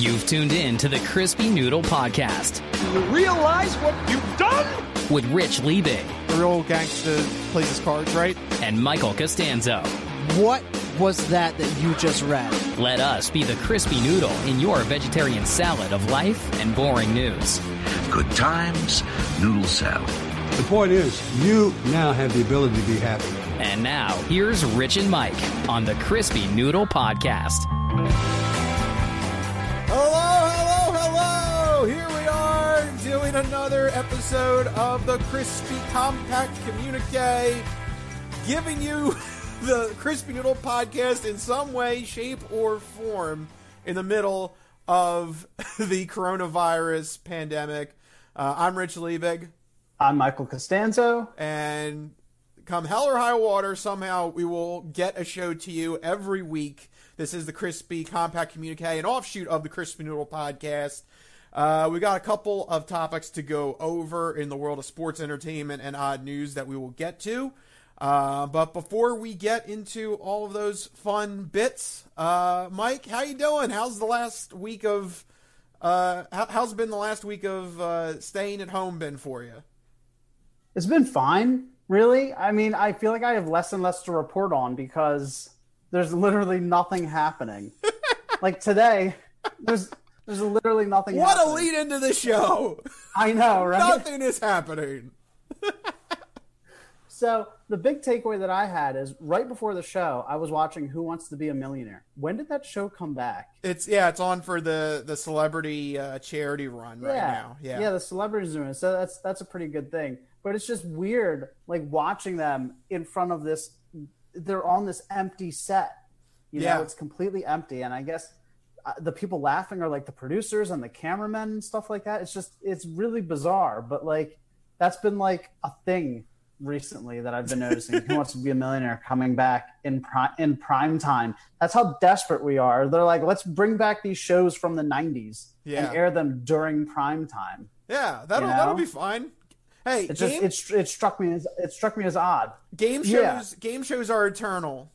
You've tuned in to the Crispy Noodle Podcast. Do you realize what you've done? With Rich Liebig. The real gangster plays his cards right. And Michael Costanzo. What was that you just read? Let us be the Crispy Noodle in your vegetarian salad of life and boring news. Good times, noodle salad. The point is, you now have the ability to be happy. And now, here's Rich and Mike on the Crispy Noodle Podcast. Hello! Here we are doing another episode of the Crispy Compact Communique, giving you the Crispy Noodle Podcast in some way, shape, or form in the middle of the coronavirus pandemic. I'm Rich Liebig. I'm Michael Costanzo. And come hell or high water, somehow we will get a show to you every week. This is the Crispy Compact Communique, an offshoot of the Crispy Noodle Podcast. We got a couple of topics to go over in the world of sports entertainment and odd news that we will get to. But before we get into all of those fun bits, Mike, how you doing? How's the last week of how's been the last week of staying at home been for you? It's been fine, really. I mean, I feel like I have less and less to report on because there's literally nothing happening. Like today, there's literally nothing happening. What a lead into the show! I know, right? Nothing is happening. So the big takeaway that I had is right before the show, I was watching Who Wants to Be a Millionaire. When did that show come back? It's on for the celebrity charity run right now. Yeah, the celebrities doing it. So that's a pretty good thing. But it's just weird, like watching them in front of this. They're on this empty set. You know, it's completely empty. And I guess the people laughing are like the producers and the cameramen and stuff like that. It's really bizarre. But like that's been like a thing recently that I've been noticing. Who Wants to Be a Millionaire coming back in prime time. That's how desperate we are. They're like, let's bring back these shows from the 90s and air them during prime time. Yeah, that'll be fine. Hey, it struck me as odd. Game shows are eternal.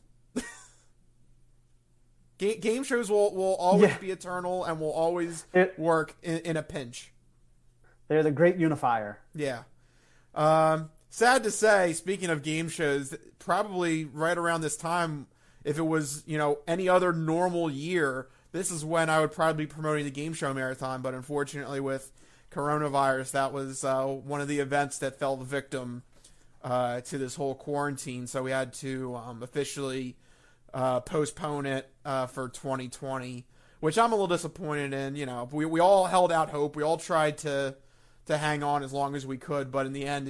Game shows will always be eternal and will always work in a pinch. They're the great unifier. Yeah. Sad to say, speaking of game shows, probably right around this time, if it was, any other normal year, this is when I would probably be promoting the Game Show Marathon. But unfortunately, with coronavirus, that was one of the events that fell victim to this whole quarantine. So we had to officially postpone it for 2020, which I'm a little disappointed in. We all held out hope. We all tried to hang on as long as we could, but in the end,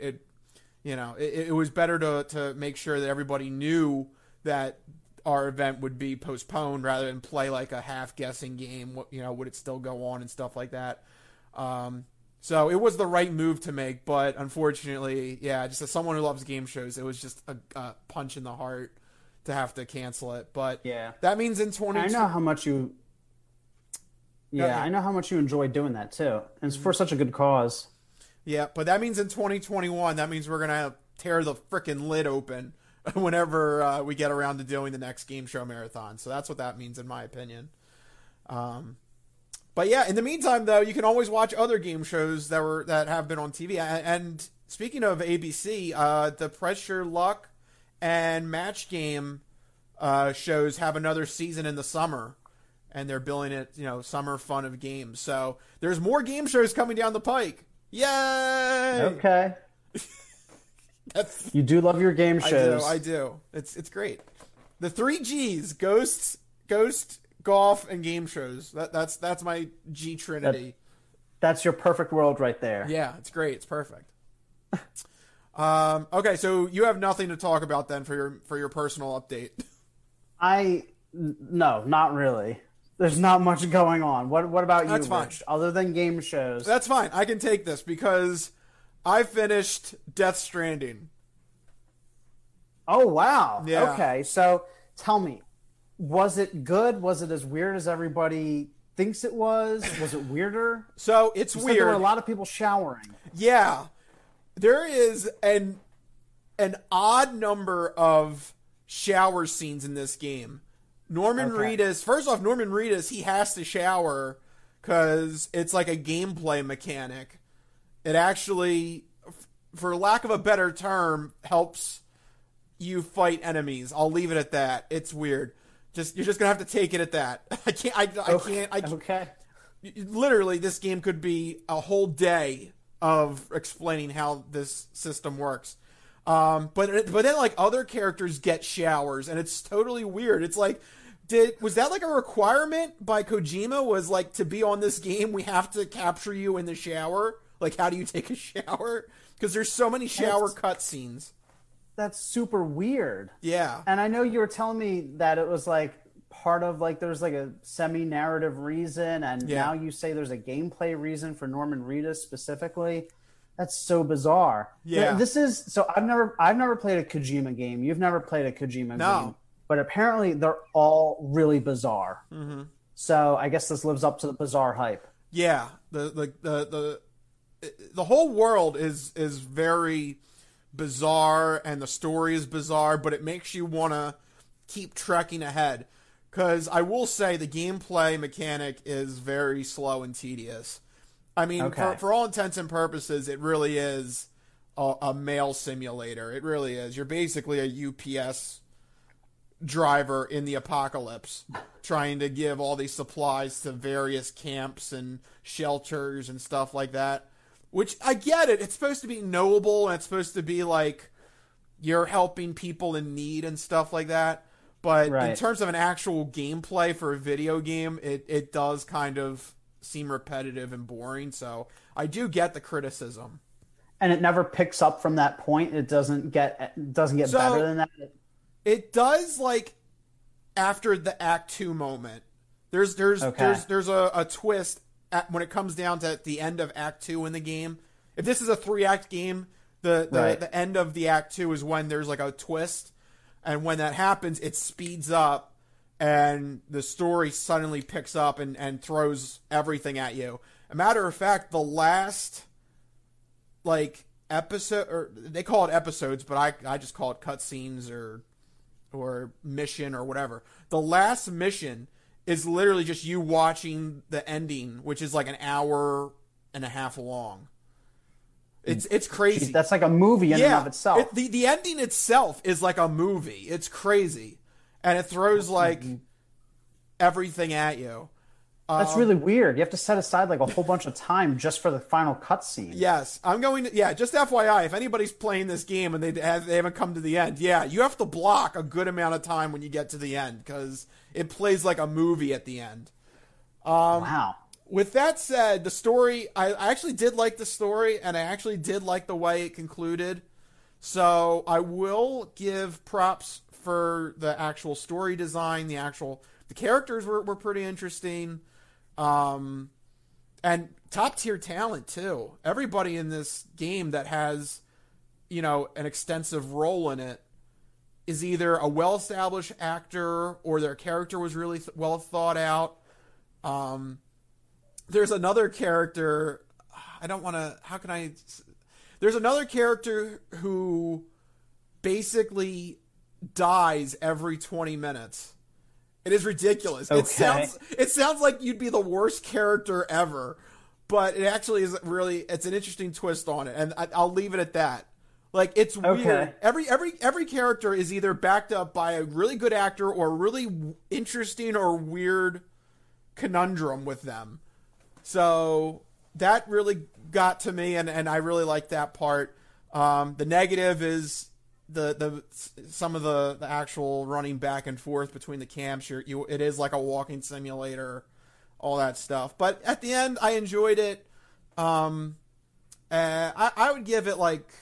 it was better to make sure that everybody knew that our event would be postponed rather than play like a half guessing game. Would it still go on and stuff like that? So it was the right move to make, but unfortunately, just as someone who loves game shows, it was just a punch in the heart to have to cancel it. But that means in 2020, I know how much you. Yeah, I know how much you enjoy doing that too, and it's for such a good cause. Yeah, but that means in 2021, that means we're gonna tear the frickin' lid open whenever we get around to doing the next Game Show Marathon. So that's what that means, in my opinion. But yeah, in the meantime, though, you can always watch other game shows that have been on TV. And speaking of ABC, the Pressure Luck and Match Game shows have another season in the summer, and they're billing it, summer fun of games. So there's more game shows coming down the pike. Yay! Okay. You do love your game shows. I do. It's great. The 3 Gs: Ghost, golf, and game shows. That's my G trinity. That's your perfect world right there. Yeah, it's great. It's perfect. Okay, so you have nothing to talk about then for your personal update. No, not really. There's not much going on. What about you, That's fine. Rich? Other than game shows. That's fine. I can take this because I finished Death Stranding. Oh, wow. Yeah. Okay, so tell me, was it good? Was it as weird as everybody thinks it was? Was it weirder? So it's weird. There were a lot of people showering. Yeah. There is an odd number of shower scenes in this game Norman Okay. Reedus. First off, Norman Reedus, he has to shower because it's like a gameplay mechanic. It actually, for lack of a better term, helps you fight enemies. I'll leave it at that. It's weird. You're just gonna have to take it at that. I can't. Okay. Literally, this game could be a whole day of explaining how this system works. But then like other characters get showers, and it's totally weird. It's like, was that like a requirement by Kojima? Was like, to be on this game, we have to capture you in the shower? Like, how do you take a shower? Because there's so many shower cutscenes. That's super weird. Yeah. And I know you were telling me that it was like part of like there's like a semi-narrative reason, and now you say there's a gameplay reason for Norman Reedus specifically. That's so bizarre. Yeah. This is so I've never played a Kojima game. You've never played a Kojima game. But apparently they're all really bizarre. Mm-hmm. So I guess this lives up to the bizarre hype. Yeah. The whole world is very bizarre, and the story is bizarre, but it makes you want to keep trekking ahead. Because I will say the gameplay mechanic is very slow and tedious. I mean, for all intents and purposes, it really is a mail simulator. It really is. You're basically a UPS driver in the apocalypse, trying to give all these supplies to various camps and shelters and stuff like that. Which, I get it. It's supposed to be knowable, and it's supposed to be like you're helping people in need and stuff like that. But in terms of an actual gameplay for a video game, it does kind of seem repetitive and boring. So I do get the criticism. And it never picks up from that point. It doesn't get better than that. It does, like, after the Act 2 moment. There's a twist when it comes down to the end of Act 2 in the game. If this is a 3-act game, the end of the Act 2 is when there's like a twist, and when that happens, it speeds up, and the story suddenly picks up and throws everything at you. A matter of fact, the last like episode, or they call it episodes, but I just call it cutscenes or mission or whatever. The last mission is literally just you watching the ending, which is like an hour and a half long. It's crazy. Jeez, that's like a movie in and of itself. The ending itself is like a movie. It's crazy. And it throws like everything at you. That's really weird. You have to set aside like a whole bunch of time just for the final cutscene. Yes. I'm going to, just FYI, if anybody's playing this game and they haven't come to the end, you have to block a good amount of time when you get to the end, because it plays like a movie at the end. Wow. With that said, the story, I actually did like the story, and I actually did like the way it concluded. So I will give props for the actual story design. The characters were pretty interesting. And top tier talent too. Everybody in this game that has, an extensive role in it is either a well-established actor or their character was really well thought out. There's another character. There's another character who basically dies every 20 minutes. It is ridiculous. Okay. It sounds like you'd be the worst character ever, but it actually is it's an interesting twist on it, and I'll leave it at that. Like, it's weird. Every character is either backed up by a really good actor or a really interesting or weird conundrum with them. So that really got to me, and I really like that part. The negative is some of the actual running back and forth between the camps. It is like a walking simulator, all that stuff. But at the end, I enjoyed it. I would give it like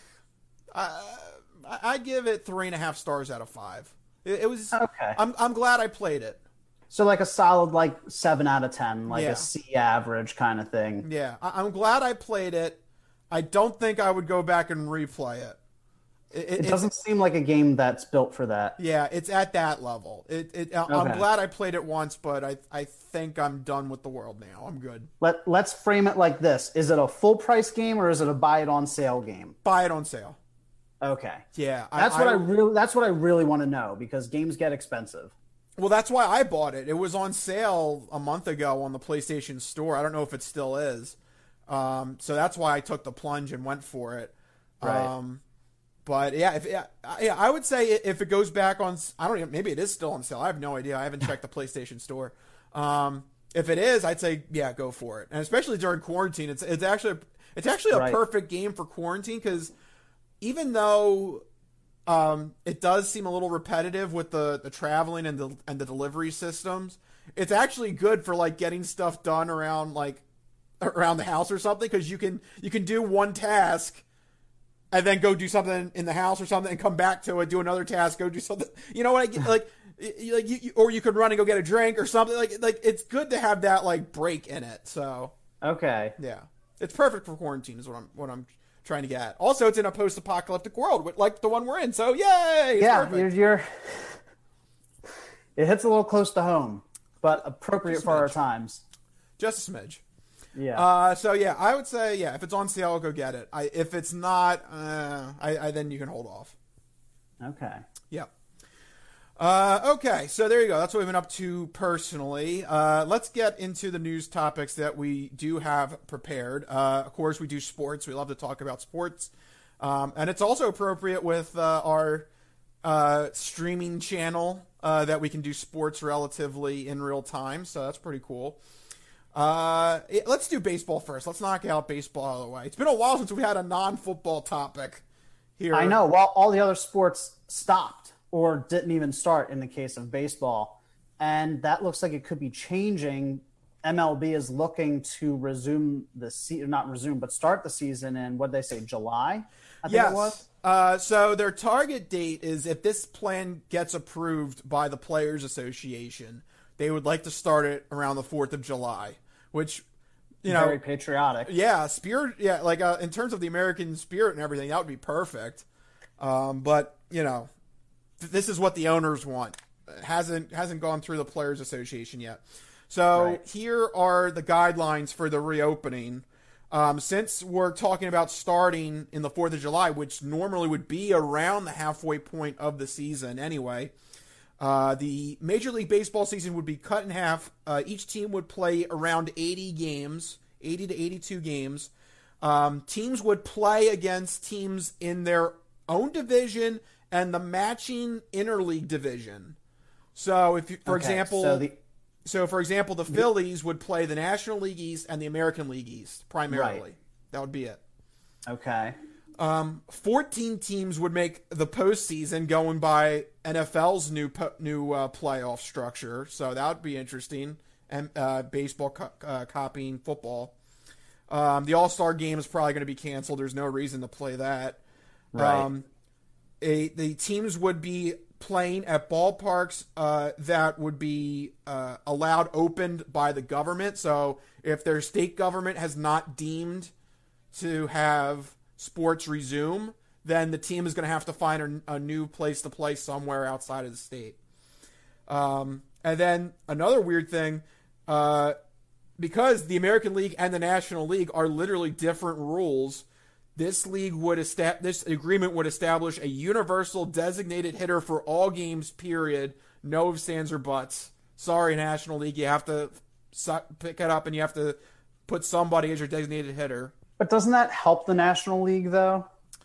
I'd give it 3.5 stars out of 5. It was okay. I'm glad I played it. So like a solid like 7 out of 10, like a C average kind of thing. Yeah, I'm glad I played it. I don't think I would go back and replay it. It doesn't seem like a game that's built for that. Yeah, it's at that level. I'm glad I played it once, but I think I'm done with the world now. I'm good. Let's frame it like this. Is it a full price game or is it a buy it on sale game? Buy it on sale. Okay. Yeah. That's what I really want to know, because games get expensive. Well, that's why I bought it. It was on sale a month ago on the PlayStation Store. I don't know if it still is. So that's why I took the plunge and went for it. Right. But yeah, I would say if it goes back on, I don't even, maybe it is still on sale. I have no idea. I haven't checked the PlayStation Store. If it is, I'd say yeah, go for it. And especially during quarantine, it's actually a perfect game for quarantine because even though it does seem a little repetitive with the traveling and the delivery systems, it's actually good for like getting stuff done around the house or something because you can do one task and then go do something in the house or something and come back to it, do another task, go do something. You know what or you could run and go get a drink or something. Like it's good to have that like break in it. So okay, yeah, it's perfect for quarantine is what I'm trying to get at. Also, it's in a post-apocalyptic world like the one we're in. So yay! You're it hits a little close to home, but appropriate for our times. Just a smidge. Yeah. So yeah, I would say yeah. If it's on sale, I'll go get it. If it's not, I then you can hold off. Okay. Yep. Okay, so there you go. That's what we've been up to personally. Let's get into the news topics that we do have prepared. Of course, we do sports. We love to talk about sports, and it's also appropriate with our streaming channel that we can do sports relatively in real time. So that's pretty cool. Let's do baseball first. Let's knock out baseball out of the way. It's been a while since we had a non-football topic here. I know. Well, all the other sports stopped or didn't even start in the case of baseball. And that looks like it could be changing. MLB is looking to resume start the season in, what'd they say, July? I think it was. So their target date is if this plan gets approved by the Players Association, they would like to start it around the 4th of July, which, very patriotic. Yeah, spirit. Yeah, like in terms of the American spirit and everything, that would be perfect. But this is what the owners want. It hasn't gone through the Players Association yet. So Here are the guidelines for the reopening. Since we're talking about starting in the 4th of July, which normally would be around the halfway point of the season anyway. The Major League Baseball season would be cut in half. Each team would play around 80 to 82 games. Teams would play against teams in their own division and the matching interleague division. So, for example, the Phillies would play the National League East and the American League East primarily. Right. That would be it. Okay. 14 teams would make the postseason going by NFL's new playoff structure. So that would be interesting. And baseball copying football. The All-Star game is probably going to be canceled. There's no reason to play that. Right. The teams would be playing at ballparks that would be opened by the government. So if their state government has not deemed to have sports resume, then the team is going to have to find a new place to play somewhere outside of the state. And then another weird thing, because the American League and the National League are literally different rules, this agreement would establish a universal designated hitter for all games, period. No ifs, ands, or buts. Sorry, National League, you have to pick it up and you have to put somebody as your designated hitter. But doesn't that help the National League, though?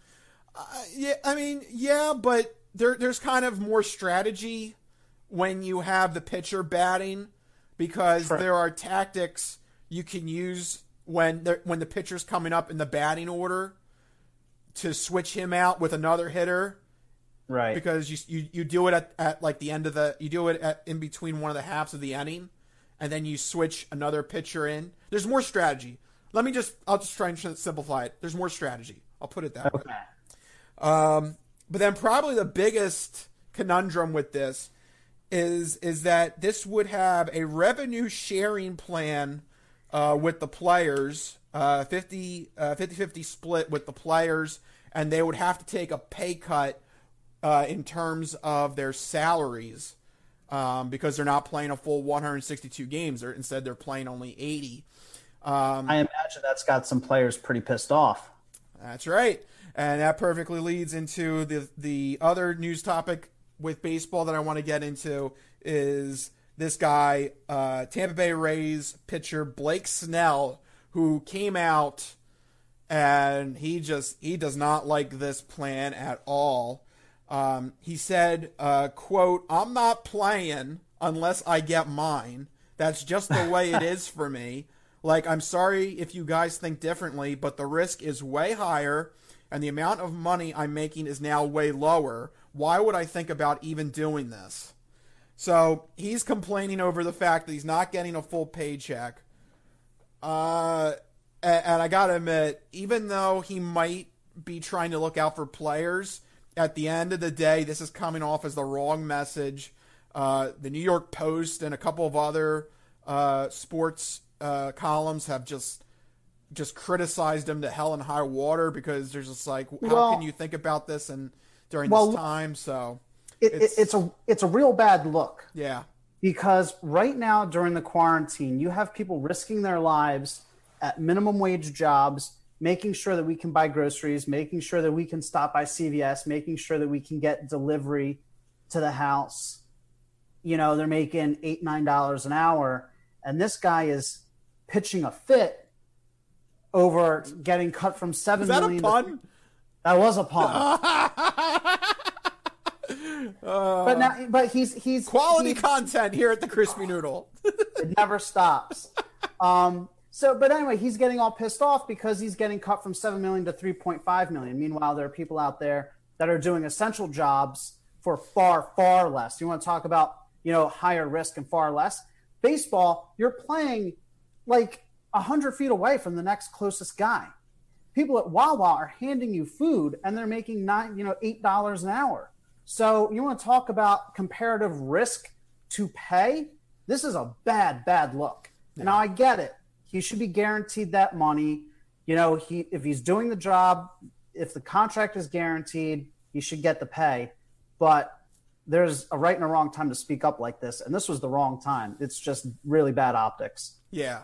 But there's kind of more strategy when you have the pitcher batting because there are tactics you can use when the pitcher's coming up in the batting order to switch him out with another hitter. Right. Because you do it at like the end of in between one of the halves of the inning, and then you switch another pitcher in. There's more strategy. I'll just try and simplify it. There's more strategy. I'll put it that way. But then probably the biggest conundrum with this is that this would have a revenue sharing plan with the players, 50-50 split with the players, and they would have to take a pay cut in terms of their salaries because they're not playing a full 162 games. Instead, they're playing only 80. I imagine that's got some players pretty pissed off. That's right. And that perfectly leads into the other news topic with baseball that I want to get into is this guy, Tampa Bay Rays pitcher Blake Snell, who came out and he does not like this plan at all. He said, quote, "I'm not playing unless I get mine. That's just the way it is for me. Like, I'm sorry if you guys think differently, but the risk is way higher and the amount of money I'm making is now way lower. Why would I think about even doing this?" So he's complaining over the fact that he's not getting a full paycheck. And I got to admit, even though he might be trying to look out for players, at the end of the day, this is coming off as the wrong message. The New York Post and a couple of other sports columns have just criticized him to hell and high water because there's just like, how can you think about this and during this time? So it's a real bad look. Yeah. Because right now during the quarantine, you have people risking their lives at minimum wage jobs, making sure that we can buy groceries, making sure that we can stop by CVS, making sure that we can get delivery to the house. You know, they're making $8, $9 an hour. And this guy is pitching a fit over getting cut from $7 million. Is that a pun? That was a pun. But he's quality content here at the Crispy Noodle. It never stops. But anyway, he's getting all pissed off because he's getting cut from $7 million to $3.5 million. Meanwhile, there are people out there that are doing essential jobs for far, far less. You want to talk about, higher risk and far less? Baseball, you're playing like 100 feet away from the next closest guy. People at Wawa are handing you food and they're making $8 an hour. So you want to talk about comparative risk to pay? This is a bad, bad look. Yeah. Now I get it. He should be guaranteed that money. If he's doing the job, if the contract is guaranteed, he should get the pay. But there's a right and a wrong time to speak up like this, and this was the wrong time. It's just really bad optics. Yeah.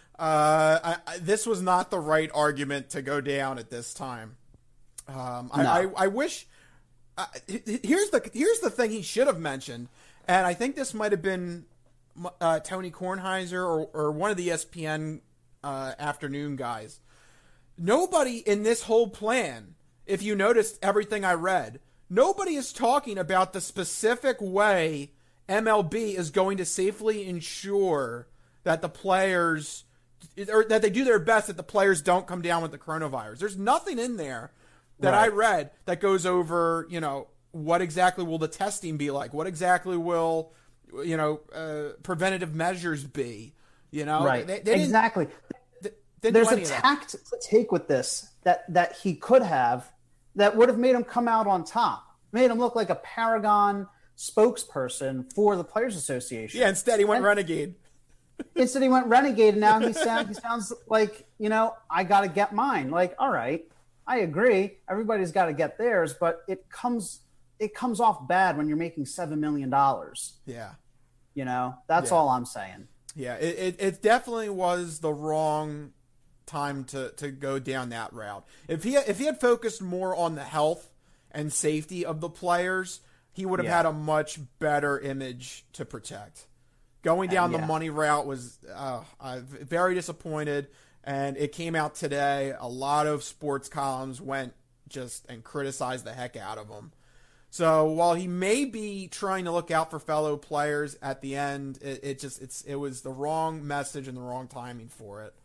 This was not the right argument to go down at this time. No. I wish here's the thing he should have mentioned, and I think this might have been Tony Kornheiser or one of the ESPN afternoon guys. Nobody in this whole plan, if you noticed everything I read, nobody is talking about the specific way MLB is going to safely ensure that the players, or that they do their best that the players don't come down with the coronavirus. There's nothing in there that I read that goes over, what exactly will the testing be like? What exactly will, preventative measures be? Right. They exactly. There's a tact to take with this that he could have that would have made him come out on top, made him look like a paragon spokesperson for the Players Association. Yeah, instead he went renegade. Instead he went renegade, and now he sounds like, I got to get mine. Like, all right, I agree. Everybody's got to get theirs, but it comes off bad when you're making $7 million. Yeah. That's all I'm saying. Yeah, it definitely was the wrong time to go down that route. If he had focused more on the health and safety of the players, he would have had a much better image to protect. Going down the money route was I'm very disappointed, and it came out today. A lot of sports columns went and criticized the heck out of him. So while he may be trying to look out for fellow players, at the end, it was the wrong message and the wrong timing for it.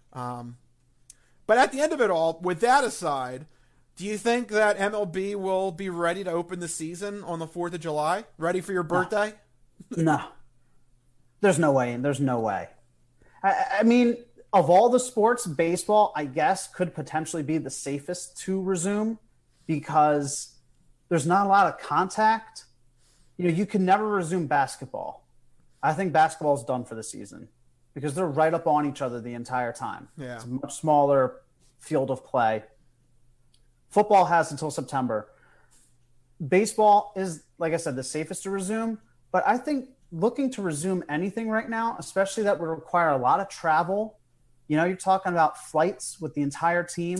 But at the end of it all, with that aside, do you think that MLB will be ready to open the season on the 4th of July? Ready for your birthday? No. There's no way. There's no way. I mean, of all the sports, baseball, I guess, could potentially be the safest to resume because there's not a lot of contact. You can never resume basketball. I think basketball is done for the season because they're right up on each other the entire time. Yeah. It's a much smaller field of play. Football has until September. Baseball is, like I said, the safest to resume. But I think looking to resume anything right now, especially that would require a lot of travel, you're talking about flights with the entire team.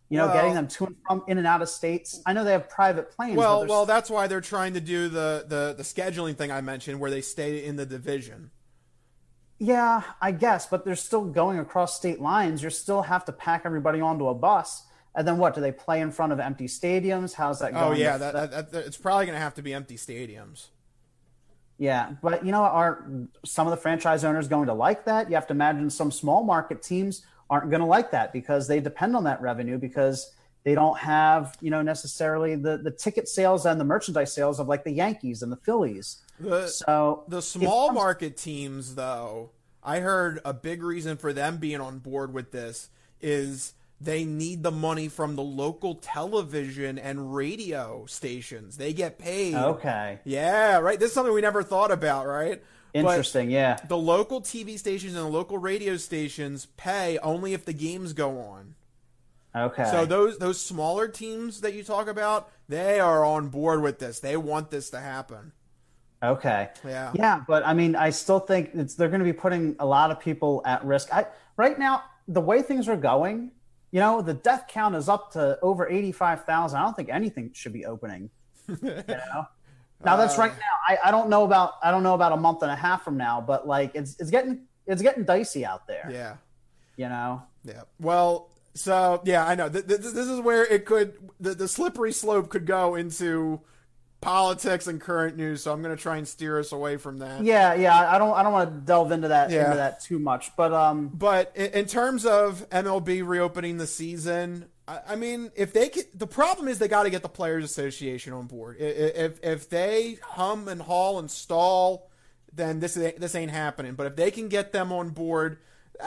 getting them to and from in and out of states. I know they have private planes. Well, that's why they're trying to do the scheduling thing I mentioned, where they stay in the division. Yeah, I guess, but they're still going across state lines. You still have to pack everybody onto a bus. And then what? Do they play in front of empty stadiums? How's that going? Oh, yeah, it's probably going to have to be empty stadiums. Yeah, but are some of the franchise owners going to like that? You have to imagine some small market teams aren't going to like that because they depend on that revenue because they don't have, necessarily the ticket sales and the merchandise sales of like the Yankees and the Phillies. The small market teams, though, I heard a big reason for them being on board with this is they need the money from the local television and radio stations. They get paid. Okay. Yeah, right. This is something we never thought about, right? Interesting, yeah. The local TV stations and the local radio stations pay only if the games go on. Okay. So those smaller teams that you talk about, they are on board with this. They want this to happen. Okay. Yeah. Yeah, but I mean, I still think they're going to be putting a lot of people at risk. Right now, the way things are going, the death count is up to over 85,000. I don't think anything should be opening. Now that's right now. I don't know about a month and a half from now, but like it's getting dicey out there. Yeah. Yeah. Well, so yeah, I know this is where it could the slippery slope could go into politics and current news, so I'm going to try and steer us away from that. Yeah. I don't want to delve into that too much, but in terms of MLB reopening the season, I mean, if they the problem is they got to get the Players Association on board. If they hum and haul and stall, then this ain't happening. But if they can get them on board,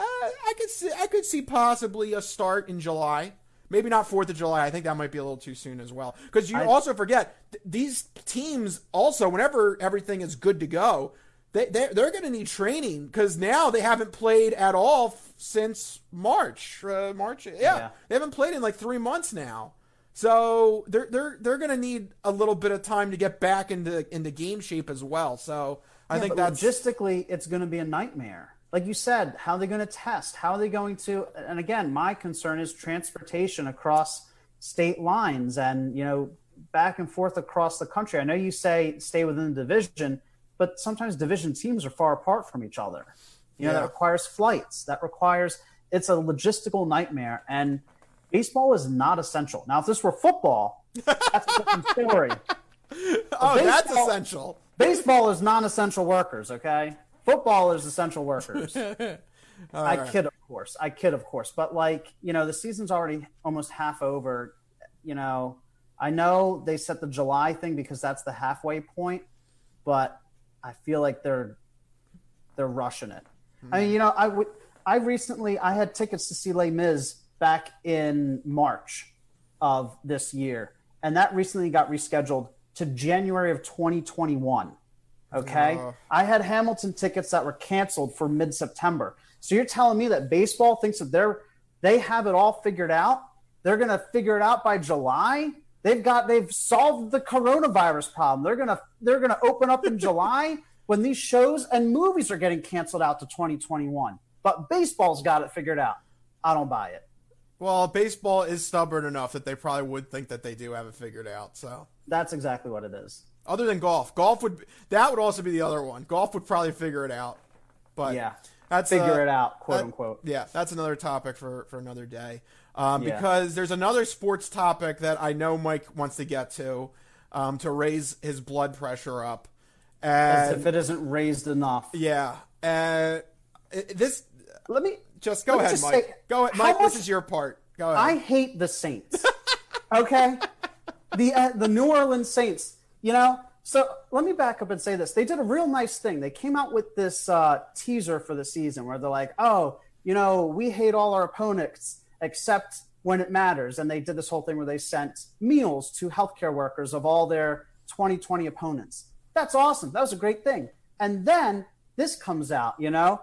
I could see possibly a start in July. Maybe not 4th of July. I think that might be a little too soon as well. Because you also forget, these teams also, whenever everything is good to go, they're going to need training because now they haven't played at all since March. Yeah. They haven't played in like 3 months now. So they're going to need a little bit of time to get back into game shape as well. So I think that's logistically, it's going to be a nightmare. Like you said, how are they going to test? How are they going to? And again, my concern is transportation across state lines and, back and forth across the country. I know you say stay within the division, but sometimes division teams are far apart from each other. That requires flights. It's a logistical nightmare. And baseball is not essential. Now, if this were football, that's a different story. That's essential. Baseball is non-essential workers, okay? Football is essential workers. I kid, of course. But the season's already almost half over. I know they set the July thing because that's the halfway point, but I feel like they're rushing it. I mean, I had tickets to see Les Mis back in March of this year, and that recently got rescheduled to January of 2021. Okay. I had Hamilton tickets that were canceled for mid-September. So you're telling me that baseball thinks that they have it all figured out? They're going to figure it out by July? They've solved the coronavirus problem. They're going to open up in July when these shows and movies are getting canceled out to 2021. But baseball's got it figured out. I don't buy it. Well, baseball is stubborn enough that they probably would think that they do have it figured out. So that's exactly what it is. Other than golf would also be the other one. Golf would probably figure it out, but that's figure it out, quote unquote. Yeah, that's another topic for another day. Because there's another sports topic that I know Mike wants to get to raise his blood pressure up. As if it isn't raised enough. Yeah. Let me just go ahead, Mike. Go ahead, Mike. This is your part. Go ahead. I hate the Saints. Okay, the New Orleans Saints. So let me back up and say this. They did a real nice thing. They came out with this teaser for the season where they're like, we hate all our opponents except when it matters. And they did this whole thing where they sent meals to healthcare workers of all their 2020 opponents. That's awesome. That was a great thing. And then this comes out,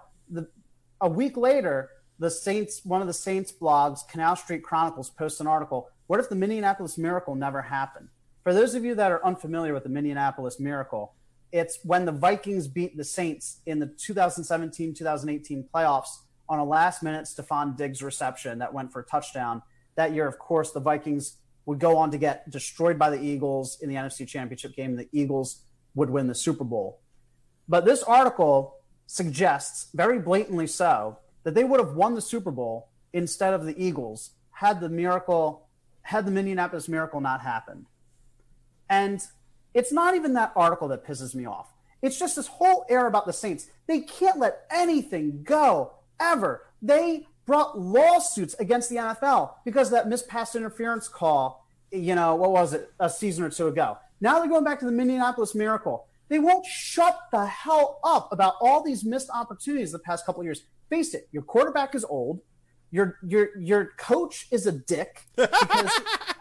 a week later, one of the Saints blogs, Canal Street Chronicles, posts an article. What if the Minneapolis Miracle never happened? For those of you that are unfamiliar with the Minneapolis Miracle, it's when the Vikings beat the Saints in the 2017-2018 playoffs on a last-minute Stephon Diggs reception that went for a touchdown that year, of course, the Vikings would go on to get destroyed by the Eagles in the NFC Championship game. The Eagles would win the Super Bowl. But this article suggests, very blatantly so, that they would have won the Super Bowl instead of the Eagles had the Minneapolis Miracle not happened. And it's not even that article that pisses me off. It's just this whole air about the Saints. They can't let anything go, ever. They brought lawsuits against the NFL because of that missed pass interference call, what was it, a season or two ago. Now they're going back to the Minneapolis Miracle. They won't shut the hell up about all these missed opportunities the past couple of years. Face it, your quarterback is old. Your coach is a dick because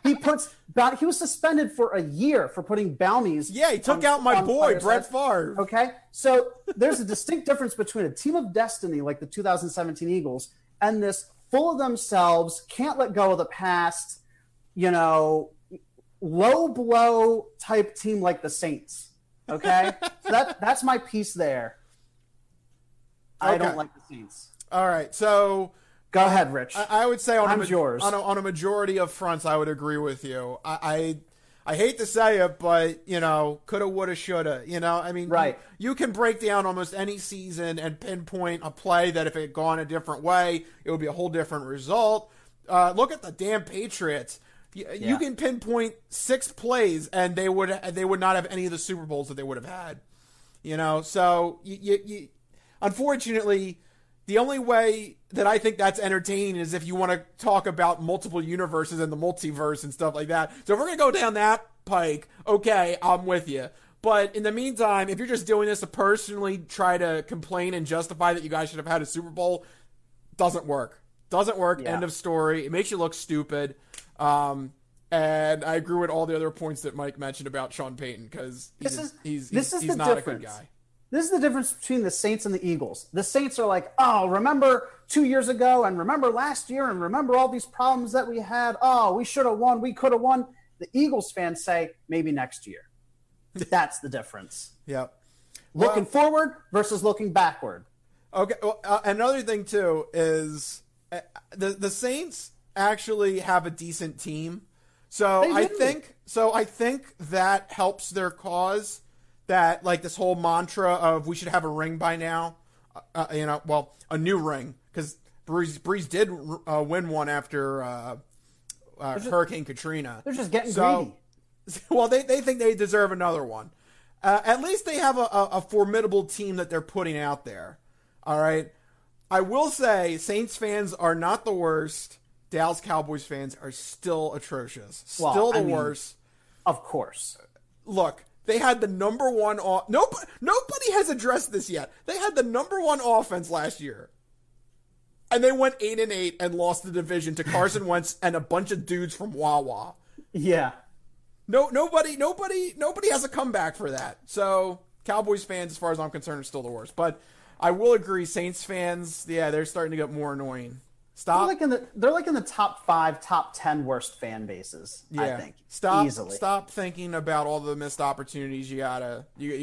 he was suspended for a year for putting bounties. Yeah, he took out my boy, Brett Favre. Okay, so there's a distinct difference between a team of destiny like the 2017 Eagles and this full of themselves, can't let go of the past, low blow type team like the Saints. Okay, so that's my piece there. I don't like the Saints. All right, so go ahead, Rich. I would say yours. On a majority of fronts, I would agree with you. I hate to say it, but coulda, woulda, shoulda. I mean, right. You can break down almost any season and pinpoint a play that if it had gone a different way, it would be a whole different result. Look at the damn Patriots. You can pinpoint 6 plays, and they would not have any of the Super Bowls that they would have had. So you unfortunately, the only way that I think that's entertaining is if you want to talk about multiple universes and the multiverse and stuff like that. So if we're going to go down that pike, okay, I'm with you. But in the meantime, if you're just doing this to personally try to complain and justify that you guys should have had a Super Bowl, doesn't work. Doesn't work. Yeah. End of story. It makes you look stupid. And I agree with all the other points that Mike mentioned about Sean Payton because he's not a good guy. This is the difference between the Saints and the Eagles. The Saints are like, oh, remember 2 years ago and remember last year and remember all these problems that we had. Oh, we should have won. We could have won. The Eagles fans say maybe next year. That's the difference. Yep. Looking forward versus looking backward. Okay. Well, another thing, too, is the Saints actually have a decent team. So I think that helps their cause. That like this whole mantra of we should have a ring by now, a new ring because Breeze did win one after Hurricane Katrina. They're just getting greedy. Well, they think they deserve another one. At least they have a formidable team that they're putting out there. All right, I will say Saints fans are not the worst. Dallas Cowboys fans are still atrocious. Still the worst. Of course. Look. They had the number one. Nobody has addressed this yet. They had the number one offense last year, and they went 8-8 and lost the division to Carson Wentz and a bunch of dudes from Wawa. Yeah. Nobody has a comeback for that. So Cowboys fans, as far as I'm concerned, are still the worst. But I will agree, Saints fans, they're starting to get more annoying. Stop. They're like in the top 5, top 10 worst fan bases. Yeah. I think easily. Stop thinking about all the missed opportunities. You gotta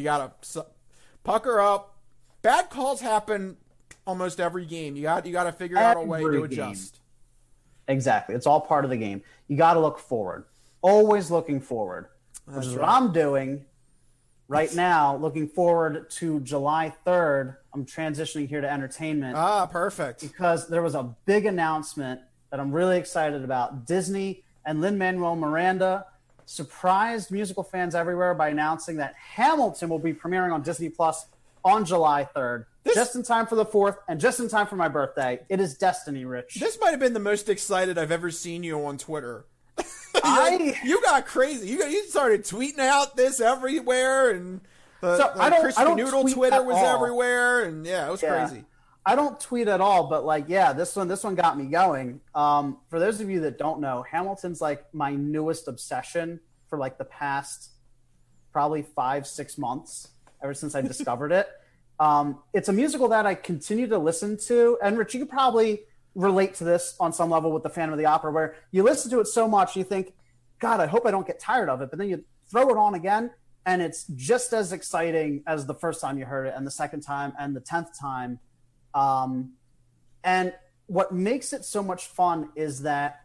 pucker up. Bad calls happen almost every game. You gotta figure out a way to adjust. Exactly, it's all part of the game. You got to look forward. Always looking forward, which is what I'm doing right now. Looking forward to July 3rd. I'm transitioning here to entertainment. Ah, perfect. Because there was a big announcement that I'm really excited about. Disney and Lin-Manuel Miranda surprised musical fans everywhere by announcing that Hamilton will be premiering on Disney Plus on July 3rd. Just in time for the 4th and just in time for my birthday. It is destiny, Rich. This might have been the most excited I've ever seen you on Twitter. You got crazy. You started tweeting out this everywhere and... The Crispy Noodle Twitter was everywhere, and it was crazy. I don't tweet at all, but this one got me going. For those of you that don't know, Hamilton's like my newest obsession for like the past probably 5-6 months, ever since I discovered it. It's a musical that I continue to listen to, and Rich, you could probably relate to this on some level with the Phantom of the Opera, where you listen to it so much, you think, God, I hope I don't get tired of it, but then you throw it on again, and it's just as exciting as the first time you heard it and the second time and the 10th time. And what makes it so much fun is that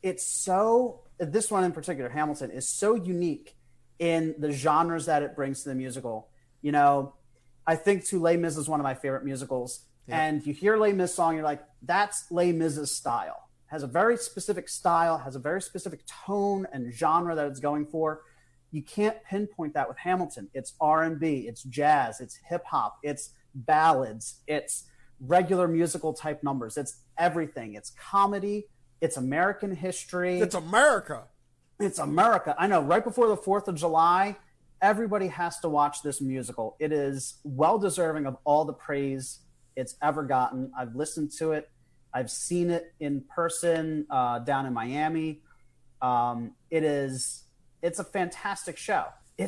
this one in particular, Hamilton, is so unique in the genres that it brings to the musical. You know, I think to Les Mis is one of my favorite musicals. Yep. And you hear Les Mis song, you're like, that's Les Mis' style. Has a very specific style, has a very specific tone and genre that it's going for. You can't pinpoint that with Hamilton. It's R&B, it's jazz, it's hip hop, it's ballads, it's regular musical type numbers. It's everything. It's comedy. It's American history. It's America. It's America. I know. Right before the 4th of July, everybody has to watch this musical. It is well deserving of all the praise it's ever gotten. I've listened to it. I've seen it in person down in Miami. It's a fantastic show.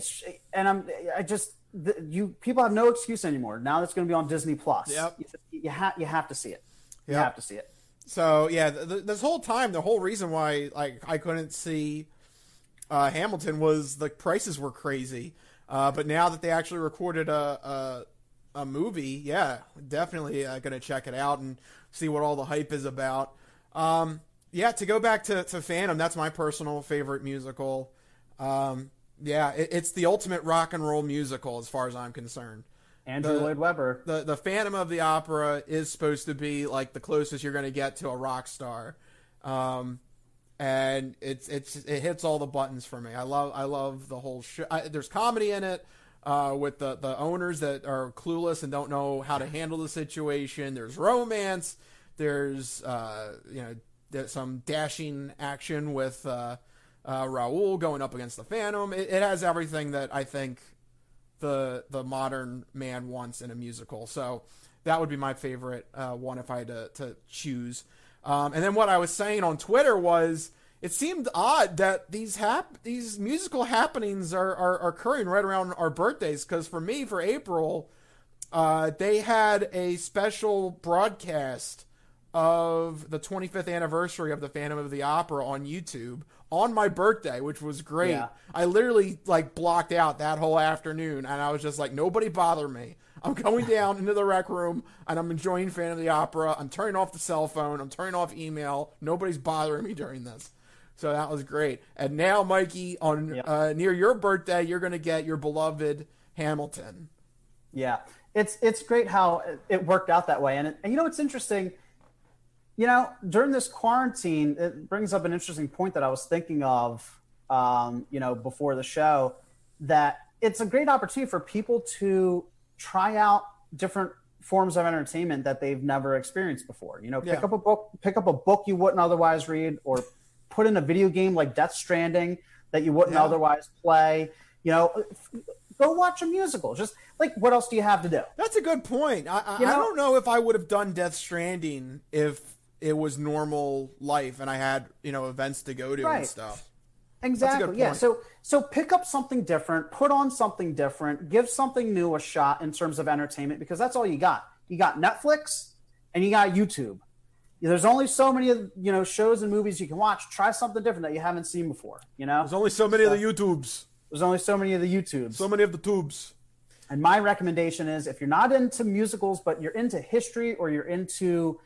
People have no excuse anymore. Now it's going to be on Disney Plus. Yep. You have to see it. You Yep. have to see it. So yeah, this whole time, the whole reason why I couldn't see Hamilton was the prices were crazy. But now that they actually recorded a movie, yeah, definitely going to check it out and see what all the hype is about. Yeah, to go back to Phantom, that's my personal favorite musical. Yeah, it's the ultimate rock and roll musical as far as I'm concerned. Andrew Lloyd Webber. The Phantom of the Opera is supposed to be like the closest you're going to get to a rock star. And it hits all the buttons for me. I love the whole show. There's comedy in it with the owners that are clueless and don't know how to handle the situation. There's romance. There's there's some dashing action with Raoul going up against the Phantom. It has everything that I think the modern man wants in a musical. So that would be my favorite one if I had to choose. And then what I was saying on Twitter was it seemed odd that these musical happenings are occurring right around our birthdays. Because for me, for April, they had a special broadcast of the 25th anniversary of the Phantom of the Opera on YouTube on my birthday, which was great. Yeah. I literally blocked out that whole afternoon, and I was just like, nobody bother me. I'm going down into the rec room, and I'm enjoying Phantom of the Opera. I'm turning off the cell phone. I'm turning off email. Nobody's bothering me during this. So that was great. And now, Mikey, on near your birthday, you're going to get your beloved Hamilton. Yeah. It's great how it worked out that way. And it's interesting. During this quarantine, it brings up an interesting point that I was thinking of, before the show, that it's a great opportunity for people to try out different forms of entertainment that they've never experienced before. Pick up a book you wouldn't otherwise read, or put in a video game like Death Stranding that you wouldn't otherwise play. Go watch a musical. Just what else do you have to do? That's a good point. I don't know if I would have done Death Stranding if it was normal life and I had, events to go to and stuff. Exactly. Yeah. So pick up something different, put on something different, give something new a shot in terms of entertainment, because that's all you got. You got Netflix and you got YouTube. There's only so many, shows and movies you can watch. Try something different that you haven't seen before, There's only so many of the YouTubes. There's only so many of the YouTubes. So many of the tubes. And my recommendation is, if you're not into musicals, but you're into history, or you're into,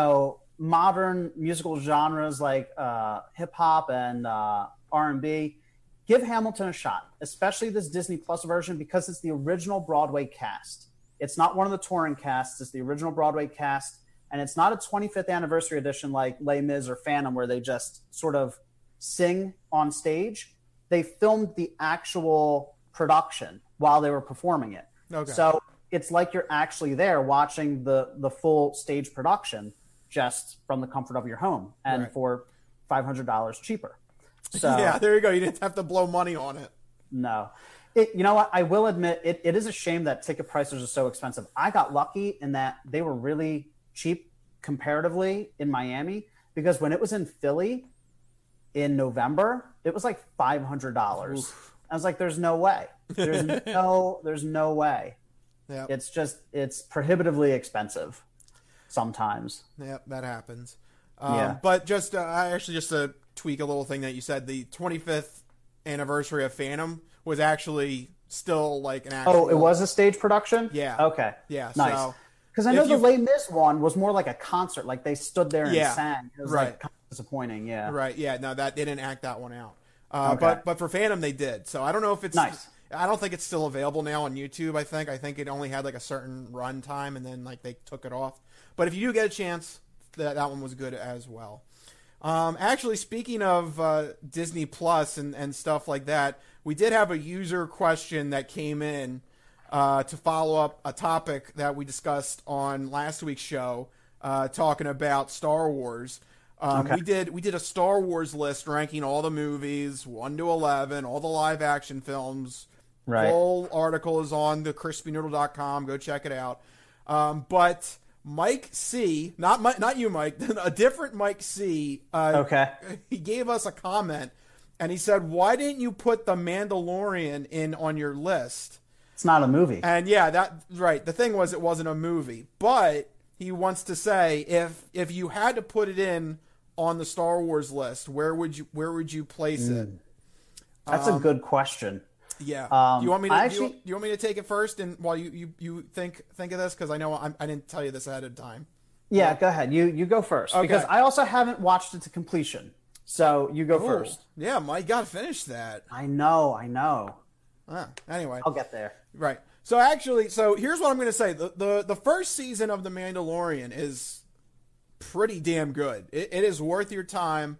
modern musical genres like hip hop and R&B, give Hamilton a shot, especially this Disney Plus version, because it's the original Broadway cast. It's not one of the touring casts. It's the original Broadway cast. And it's not a 25th anniversary edition like Les Mis or Phantom, where they just sort of sing on stage. They filmed the actual production while they were performing it. Okay. So it's like you're actually there watching the full stage production, just from the comfort of your home, and for $500 cheaper. So yeah, there you go. You didn't have to blow money on it. No. You know what? I will admit, it is a shame that ticket prices are so expensive. I got lucky in that they were really cheap comparatively in Miami, because when it was in Philly in November, it was like $500. Oof. I was like, there's no way. There's no way. Yep. It's prohibitively expensive sometimes. Yep, that happens. But just to tweak a little thing that you said, the 25th anniversary of Phantom was actually still like an actual... Oh, it was a stage production? Yeah. Okay. Yeah. Nice. So Because I know the Les Mis one was more like a concert, like they stood there and sang. It was like kind of disappointing, yeah. Right, yeah. No, they didn't act that one out. But for Phantom they did. So I don't know if it's nice. I don't think it's still available now on YouTube. I think it only had like a certain run time, and then like they took it off. But if you do get a chance, that one was good as well. Actually, speaking of Disney Plus and stuff like that, we did have a user question that came in to follow up a topic that we discussed on last week's show, talking about Star Wars. We did a Star Wars list ranking all the movies 1 to 11, all the live action films. Right. Full article is on the crispynoodle.com. Go check it out. But Mike C, not you, Mike, a different Mike C. He gave us a comment, and he said, "Why didn't you put The Mandalorian in on your list?" It's not a movie. And right. The thing was, it wasn't a movie, but he wants to say if you had to put it in on the Star Wars list, where would you place it? That's a good question. Yeah. Do you want me to do you want me to take it first, and while you think of this, because I know I didn't tell you this ahead of time. Yeah, go ahead. You go first, because I also haven't watched it to completion. So you go first. Yeah, Mike, got to finish that. I know. Anyway, I'll get there. Right. So here's what I'm going to say. The first season of The Mandalorian is pretty damn good. It is worth your time.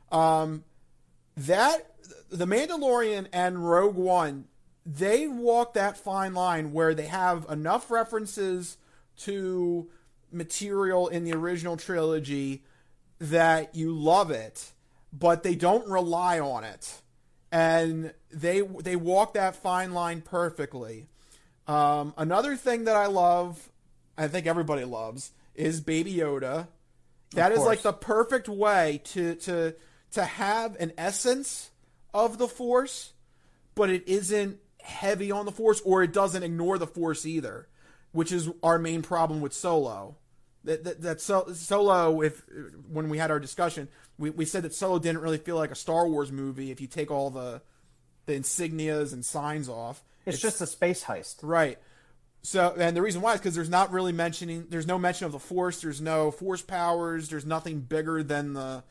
The Mandalorian and Rogue One, they walk that fine line where they have enough references to material in the original trilogy that you love it, but they don't rely on it. And they walk that fine line perfectly. Another thing that I love, I think everybody loves, is Baby Yoda. That is like the perfect way to have an essence of the Force, but it isn't heavy on the Force, or it doesn't ignore the Force either, which is our main problem with Solo. Solo, when we had our discussion, we said that Solo didn't really feel like a Star Wars movie if you take all the insignias and signs off. It's just a space heist. Right. So, and the reason why is because there's no mention of the Force, there's no Force powers, there's nothing bigger than the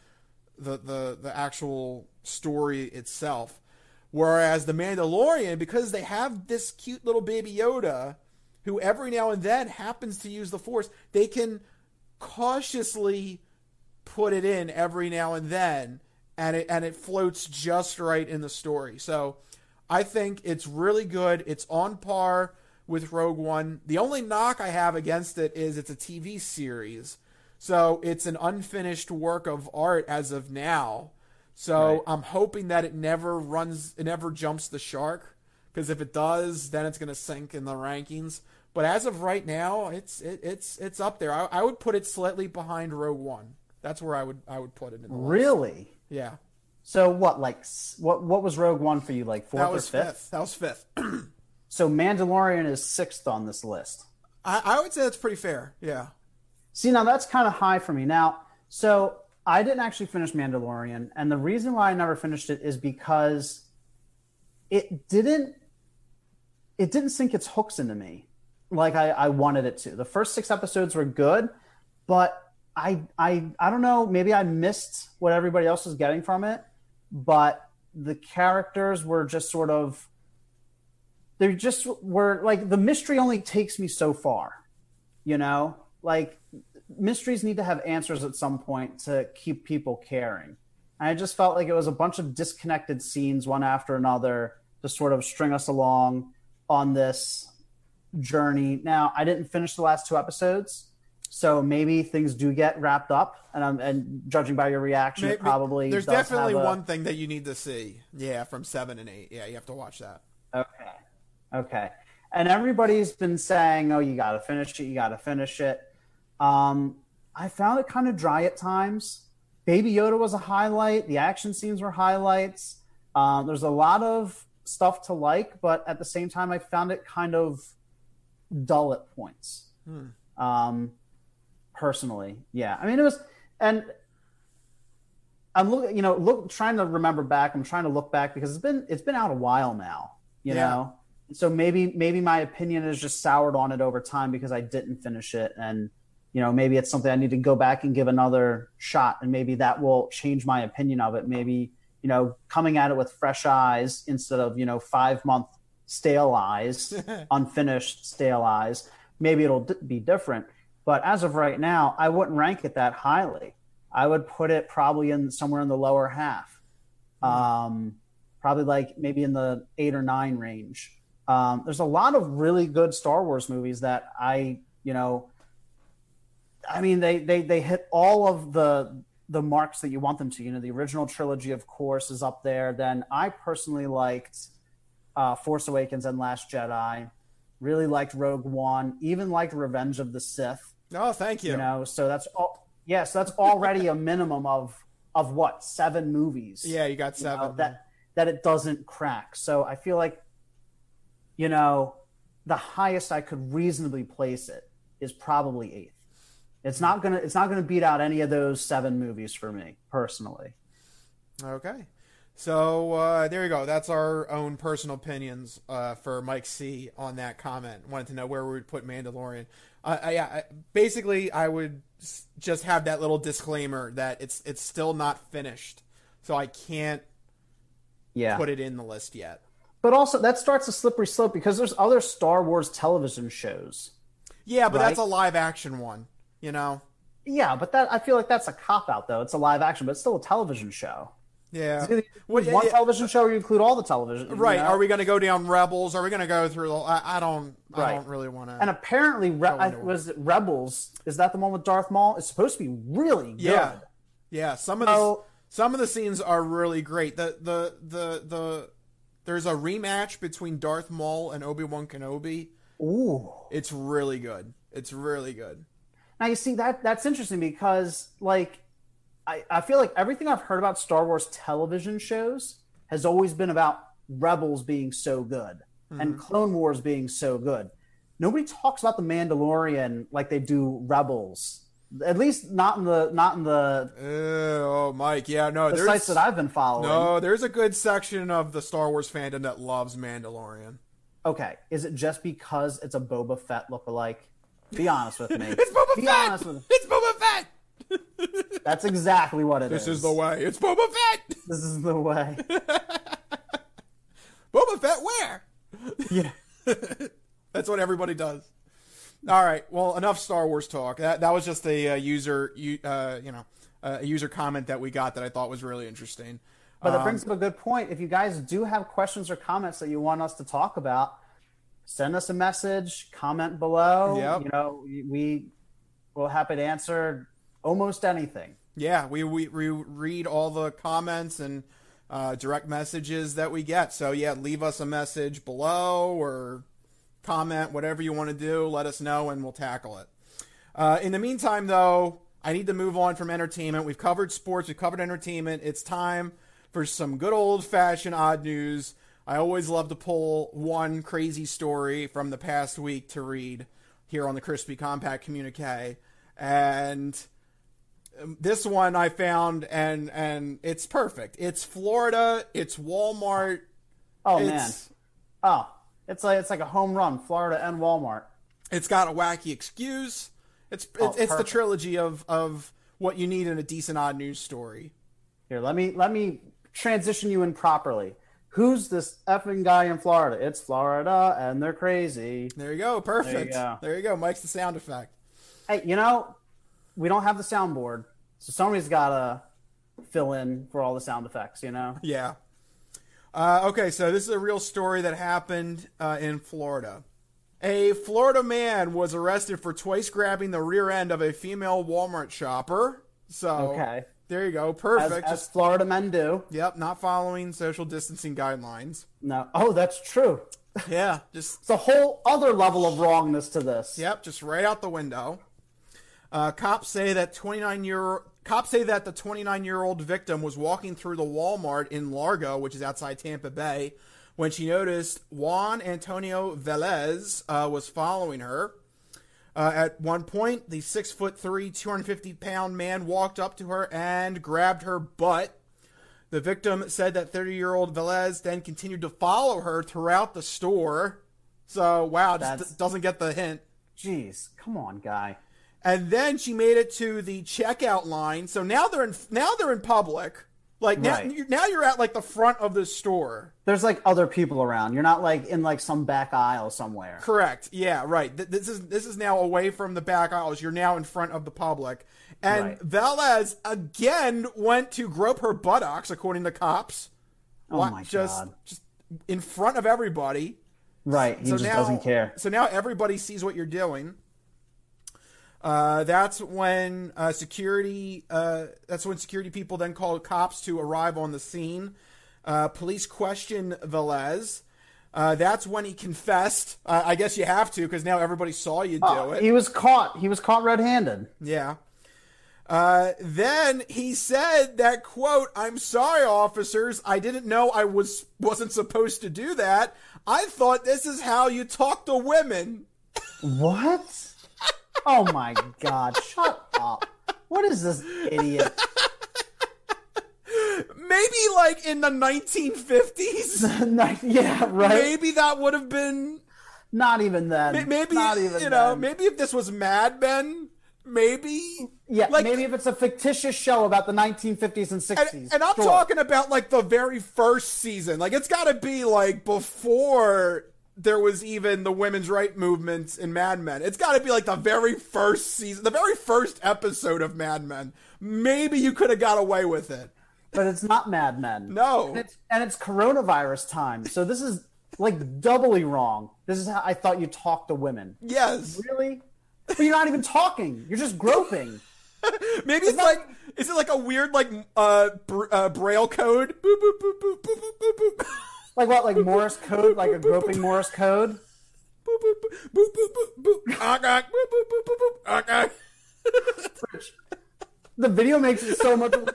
actual story itself. Whereas The Mandalorian, because they have this cute little Baby Yoda who every now and then happens to use the Force, they can cautiously put it in every now and then, and it floats just right in the story. So I think it's really good. It's on par with Rogue One. The only knock I have against it is it's a TV series. So it's an unfinished work of art as of now. So I'm hoping that it never jumps the shark, because if it does, then it's going to sink in the rankings. But as of right now, it's up there. I would put it slightly behind Rogue One. That's where I would put it in the list. Really? Yeah. So what was Rogue One for you, like fourth or fifth? That was fifth. So Mandalorian is sixth on this list. I would say that's pretty fair. Yeah. See, now that's kind of high for me. Now, so I didn't actually finish Mandalorian, and the reason why I never finished it is because it didn't sink its hooks into me like I wanted it to. The first 6 episodes were good, but I don't know, maybe I missed what everybody else was getting from it, but the characters were just sort of, they just were like, the mystery only takes me so far, like mysteries need to have answers at some point to keep people caring. And I just felt like it was a bunch of disconnected scenes, one after another, to sort of string us along on this journey. Now, I didn't finish the last 2 episodes, so maybe things do get wrapped up, and judging by your reaction, it probably there's definitely one thing that you need to see. Yeah, from 7 and 8. Yeah, you have to watch that. Okay. And everybody's been saying, "Oh, you got to finish it." I found it kind of dry at times. Baby Yoda was a highlight. The action scenes were highlights. There's a lot of stuff to like, but at the same time, I found it kind of dull at points. Personally, yeah. I mean, it was, and I'm looking, trying to remember back. I'm trying to look back because it's been out a while now. You know, So maybe my opinion is just soured on it over time because I didn't finish it, and maybe it's something I need to go back and give another shot, and maybe that will change my opinion of it. Maybe coming at it with fresh eyes instead of 5-month stale eyes, unfinished stale eyes. Maybe it'll be different. But as of right now, I wouldn't rank it that highly. I would put it probably somewhere in the lower half. Probably like maybe in the 8 or 9 range. There's a lot of really good Star Wars movies that they hit all of the marks that you want them to. The original trilogy, of course, is up there. Then I personally liked Force Awakens and Last Jedi. Really liked Rogue One. Even liked Revenge of the Sith. Oh, thank you. So that's all. Yeah, so that's already a minimum of what, 7 movies. Yeah, you got 7 that it doesn't crack. So I feel like the highest I could reasonably place it is probably 8th. It's not gonna beat out any of those 7 movies for me personally. Okay, so there you go. That's our own personal opinions for Mike C on that comment. Wanted to know where we would put Mandalorian. Basically, I would just have that little disclaimer that it's still not finished, so I can't put it in the list yet. But also, that starts a slippery slope because there's other Star Wars television shows. Yeah, but that's a live action one, Yeah, but I feel like that's a cop-out, though. It's a live action, but it's still a television show. Yeah. One television show, or you include all the television. Right. Are we going to go down Rebels? Are we going to go through I don't really want to. And apparently, was it Rebels? Is that the one with Darth Maul? It's supposed to be really good. Yeah. Some of the scenes are really great. There's a rematch between Darth Maul and Obi-Wan Kenobi. Ooh. It's really good. Now, you see, that's interesting because, I feel like everything I've heard about Star Wars television shows has always been about Rebels being so good and Clone Wars being so good. Nobody talks about The Mandalorian like they do Rebels. At least not in the Mike, yeah, no, the sites that I've been following. No, there's a good section of the Star Wars fandom that loves Mandalorian. Okay, is it just because it's a Boba Fett lookalike? Be honest with me. It's Boba Fett. It's Boba Fett. That's exactly what it is. This is the way. It's Boba Fett. This is the way. Boba Fett, where? Yeah. That's what everybody does. All right. Well, enough Star Wars talk. That was just a user comment that we got that I thought was really interesting. But that brings up a good point. If you guys do have questions or comments that you want us to talk about, send us a message, comment below. Yep. We're happy to answer almost anything. Yeah, we read all the comments and direct messages that we get. So yeah, leave us a message below or comment, whatever you want to do. Let us know and we'll tackle it. In the meantime, though, I need to move on from entertainment. We've covered sports. We've covered entertainment. It's time for some good old-fashioned odd news. I always love to pull one crazy story from the past week to read here on the Crispy Compact Communique. And this one I found, and it's perfect. It's Florida. It's Walmart. Oh, man. Oh, it's like a home run, Florida and Walmart. It's got a wacky excuse. It's the trilogy of what you need in a decent odd news story. Here, let me transition you in properly. Who's this effing guy in Florida? It's Florida, and they're crazy. There you go. Perfect. There you go. Mike's the sound effect. Hey, we don't have the soundboard, so somebody's got to fill in for all the sound effects, Yeah. Okay, so this is a real story that happened in Florida. A Florida man was arrested for twice grabbing the rear end of a female Walmart shopper. So, okay. There you go. Perfect. As Florida men do. Yep, not following social distancing guidelines. No. Oh, that's true. Yeah, it's a whole other level of wrongness to this. Yep, just right out the window. Cops say that the 29-year-old victim was walking through the Walmart in Largo, which is outside Tampa Bay, when she noticed Juan Antonio Velez was following her. At one point, the 6'3", 250-pound man walked up to her and grabbed her butt. The victim said that 30-year-old Velez then continued to follow her throughout the store. So, wow, just doesn't get the hint. Jeez, come on, guy. And then she made it to the checkout line. So now they're in public. Like now you're at like the front of the store. There's like other people around. You're not like in like some back aisle somewhere. Correct. Yeah, right. This is now away from the back aisles. You're now in front of the public. And Velez again went to grope her buttocks, according to cops. Oh my God. Just in front of everybody. Right. He just doesn't care. So now everybody sees what you're doing. That's when security people then called cops to arrive on the scene. Police questioned Velez. That's when he confessed. I guess you have to, because now everybody saw you do it. He was caught red-handed. Yeah. Then he said that, quote, "I'm sorry, officers. I didn't know I wasn't supposed to do that. I thought this is how you talk to women." What? Oh my God, shut up. What is this idiot? Maybe like in the 1950s. Yeah, right. Maybe that would have been... Not even then. Maybe, not even then. Maybe if this was Mad Men, maybe... Yeah, like, maybe if it's a fictitious show about the 1950s and 60s. And I'm talking about like the very first season. Like it's got to be like before... there was even the women's right movement in Mad Men. It's got to be like the very first season, the very first episode of Mad Men. Maybe you could have got away with it. But it's not Mad Men. No. And it's coronavirus time. So this is like doubly wrong. This is how I thought you talk to women. Yes. Really? But you're not even talking. You're just groping. Maybe it's like, is it like a weird like Braille code? Boop, boop, boop, boop, boop, boop, boop, boop. Like what? Like Morse code? Like a groping Morse code? Boop, boop, boop, boop, boop, boop, boop. Boop, boop, boop, boop, boop. The video makes it so much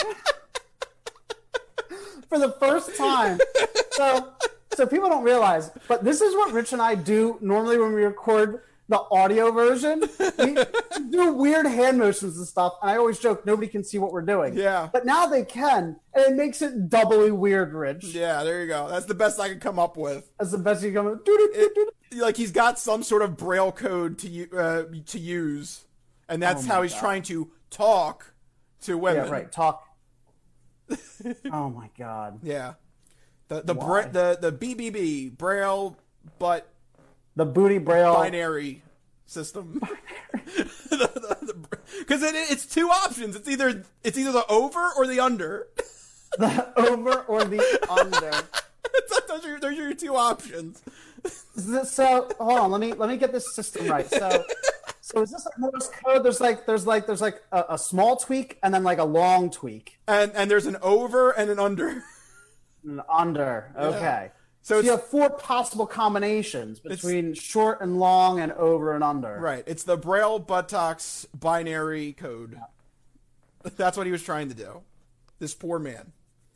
for the first time. So people don't realize, but this is what Rich and I do normally when we record the audio version. We do weird hand motions and stuff, and I always joke nobody can see what we're doing. Yeah. But now they can, and it makes it doubly weird, Rich. Yeah, there you go. That's the best I can come up with. That's the best you can come up with. Like he's got some sort of Braille code to use, and that's how he's trying to talk to women. Yeah, right. Talk. Oh my God. Yeah. The BBB Braille, but the booty Braille binary system. Because it's two options. It's either the over or the under. The over or the under. Those are your two options. So hold on, let me get this system right. So is this like Morse code? There's like a small tweak and then like a long tweak. And there's an over and an under. An under. Okay. Yeah. So you have four possible combinations between short and long and over and under. Right. It's the Braille buttocks binary code. Yeah. That's what he was trying to do. This poor man.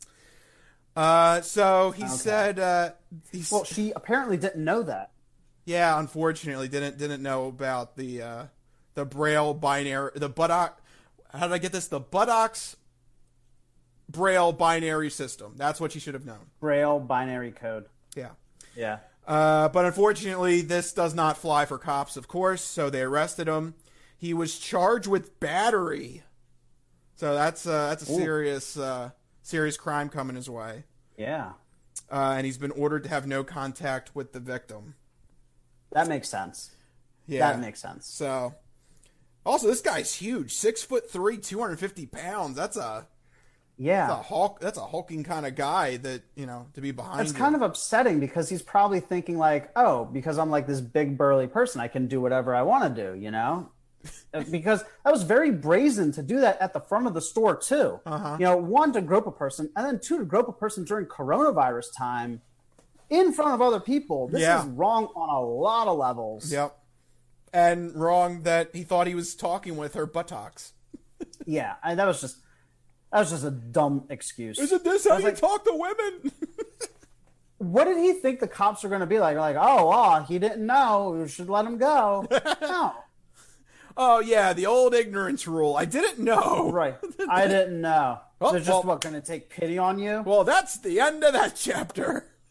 So he said... well, she apparently didn't know that. Yeah, unfortunately, didn't know about the Braille binary... The buttock... How did I get this? The buttocks Braille binary system. That's what she should have known. Braille binary code. Yeah. Yeah. But unfortunately, this does not fly for cops, of course, so they arrested him. He was charged with battery. So that's a serious crime coming his way. Yeah. And he's been ordered to have no contact with the victim. That makes sense. Yeah. That makes sense. So, also, this guy's huge. 6'3", 250 pounds. That's a hulking kind of guy that, to be behind. It's kind of upsetting because he's probably thinking like, oh, because I'm like this big burly person, I can do whatever I want to do, Because that was very brazen to do that at the front of the store too. Uh-huh. One, to grope a person, and then two, to grope a person during coronavirus time in front of other people. This is wrong on a lot of levels. Yep. And wrong that he thought he was talking with her buttocks. Yeah, that was just a dumb excuse. Isn't this how you talk to women? What did he think the cops are going to be like? Like, he didn't know. We should let him go. No. Oh, yeah, the old ignorance rule. I didn't know. Right. I didn't know. They're just going to take pity on you? Well, that's the end of that chapter.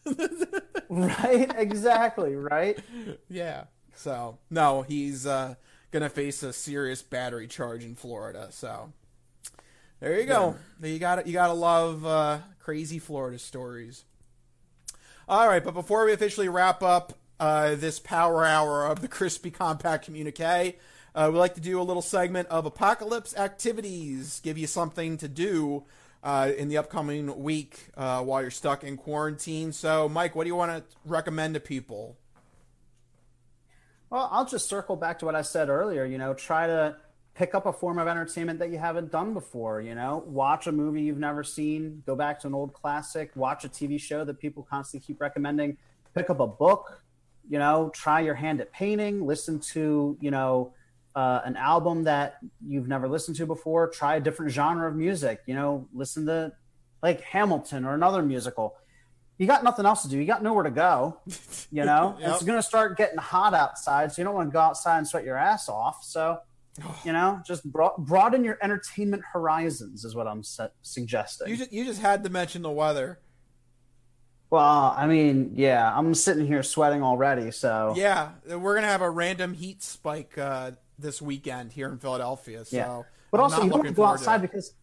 Right? Exactly, right? Yeah. So, no, he's going to face a serious battery charge in Florida. So, there you go. You got to love crazy Florida stories. All right, but before we officially wrap up this power hour of the Crispy Compact Communique, we like to do a little segment of Apocalypse Activities, give you something to do in the upcoming week while you're stuck in quarantine. So, Mike, what do you want to recommend to people? Well, I'll just circle back to what I said earlier. Try to pick up a form of entertainment that you haven't done before. Watch a movie you've never seen, go back to an old classic, watch a TV show that people constantly keep recommending, pick up a book, try your hand at painting, listen to, an album that you've never listened to before, try a different genre of music, listen to like Hamilton or another musical. You got nothing else to do. You got nowhere to go, Yep. It's going to start getting hot outside, so you don't want to go outside and sweat your ass off. So, just broaden your entertainment horizons is what I'm suggesting. You just had to mention the weather. Well, I mean, yeah, I'm sitting here sweating already, so. Yeah, we're going to have a random heat spike this weekend here in Philadelphia. So yeah. But also, you don't want to go outside because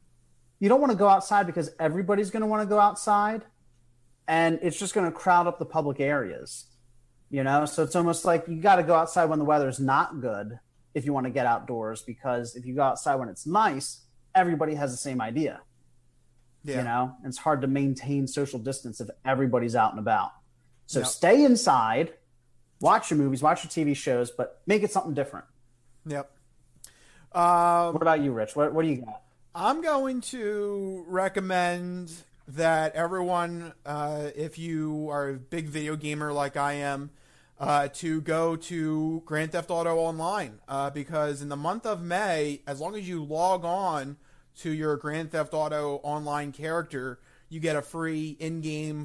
everybody's going to want to go outside, and it's just going to crowd up the public areas. So it's almost like you got to go outside when the weather's not good if you want to get outdoors, because if you go outside when it's nice, everybody has the same idea. Yeah. And it's hard to maintain social distance if everybody's out and about. So Stay inside, watch your movies, watch your TV shows, but make it something different. Yep. What about you, Rich? What do you got? I'm going to recommend that everyone, if you are a big video gamer like I am, to go to Grand Theft Auto Online, because in the month of May, as long as you log on to your Grand Theft Auto Online character, you get a free in-game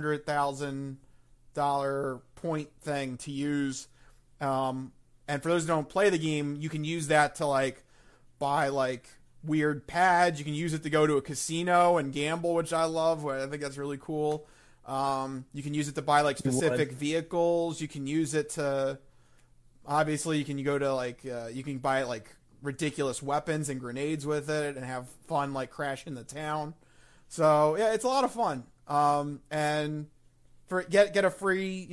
$500,000 point thing to use. And for those who don't play the game, you can use that to buy weird pads. You can use it to go to a casino and gamble, which I love. I think that's really cool. You can use it to buy specific vehicles. You can use it to, obviously you can go to you can buy ridiculous weapons and grenades with it and have fun crashing the town. So yeah, it's a lot of fun. And get a free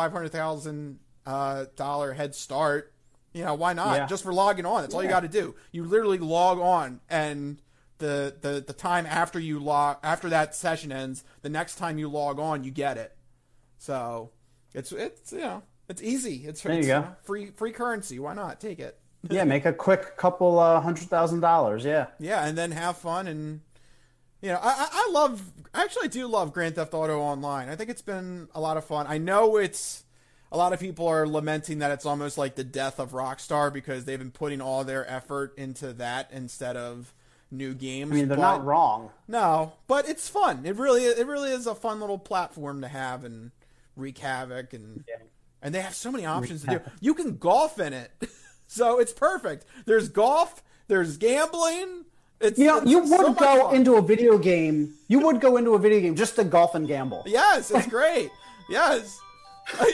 $500,000 head start. Why not? Yeah. Just for logging on. That's all you got to do. You literally log on, and the time after that session ends, the next time you log on, you get it. So it's easy. It's free currency. Why not? Take it. Yeah, make a quick couple $100,000. Yeah. Yeah, and then have fun. And I actually do love Grand Theft Auto Online. I think it's been a lot of fun. I know a lot of people are lamenting that it's almost like the death of Rockstar because they've been putting all their effort into that instead of new games. I mean, they're not wrong. No, but it's fun. It really is a fun little platform to have and wreak havoc, and they have so many options to do. You can golf in it, so it's perfect. There's golf. There's gambling. You would go into a video game. You would go into a video game just to golf and gamble. Yes, it's great. Yes. And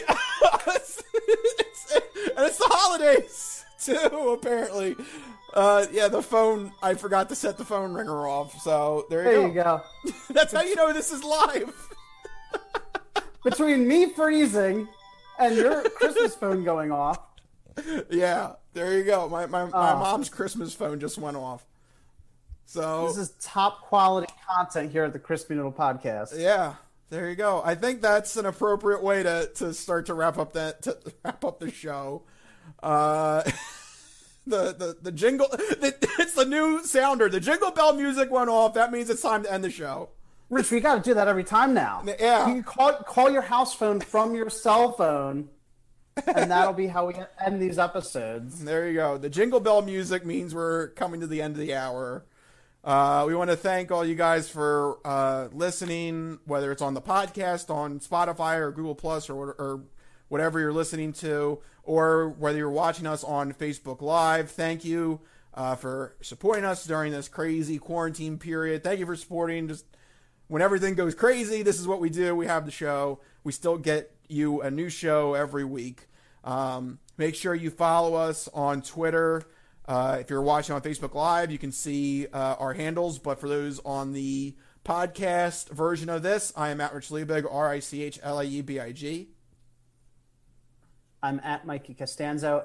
it's the holidays too, apparently. The phone, I forgot to set the phone ringer off, so there you go. That's how you know this is live. Between me freezing and your Christmas phone going off. Yeah, there you go. My mom's Christmas phone just went off. So this is top quality content here at the Crispy Noodle Podcast. Yeah. There you go. I think that's an appropriate way to start to wrap up the show. The jingle, it's the new sounder. The jingle bell music went off. That means it's time to end the show. Rich, we got to do that every time now. Yeah. You can call your house phone from your cell phone, and that'll be how we end these episodes. There you go. The jingle bell music means we're coming to the end of the hour. We want to thank all you guys for listening, whether it's on the podcast, on Spotify or Google Plus or whatever you're listening to, or whether you're watching us on Facebook Live. Thank you for supporting us during this crazy quarantine period. Thank you for supporting just when everything goes crazy, this is what we do. We have the show. We still get you a new show every week. Make sure you follow us on Twitter. If you're watching on Facebook Live, you can see our handles. But for those on the podcast version of this, I am at Rich Liebig, RichLiebig. I'm at Mikey Costanzo,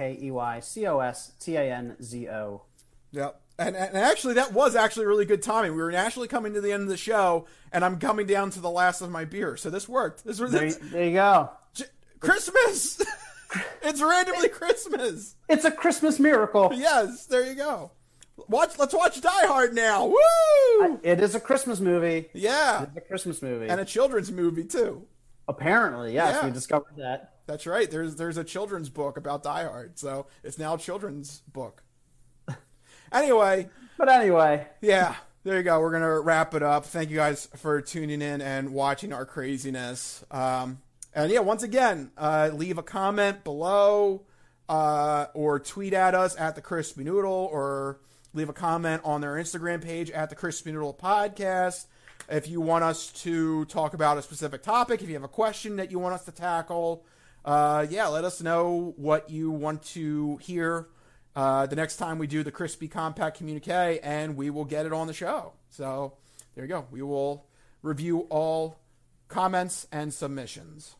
MikeyCostanzo. Yep. And actually, that was actually really good timing. We were actually coming to the end of the show, and I'm coming down to the last of my beer. So this worked. There you go. Christmas! It's randomly Christmas. It's a Christmas miracle. Yes, there you go. Let's watch Die Hard now. Woo! It is a Christmas movie. Yeah. It's a Christmas movie. And a children's movie, too. Apparently, yes. Yeah. We discovered that. That's right. There's a children's book about Die Hard, so it's now a children's book. Anyway. Yeah, there you go. We're going to wrap it up. Thank you guys for tuning in and watching our craziness. And yeah, once again, leave a comment below or tweet at us at The Crispy Noodle, or leave a comment on their Instagram page at The Crispy Noodle Podcast. If you want us to talk about a specific topic, if you have a question that you want us to tackle, let us know what you want to hear the next time we do the Crispy Compact Communique, and we will get it on the show. So there you go. We will review all comments and submissions.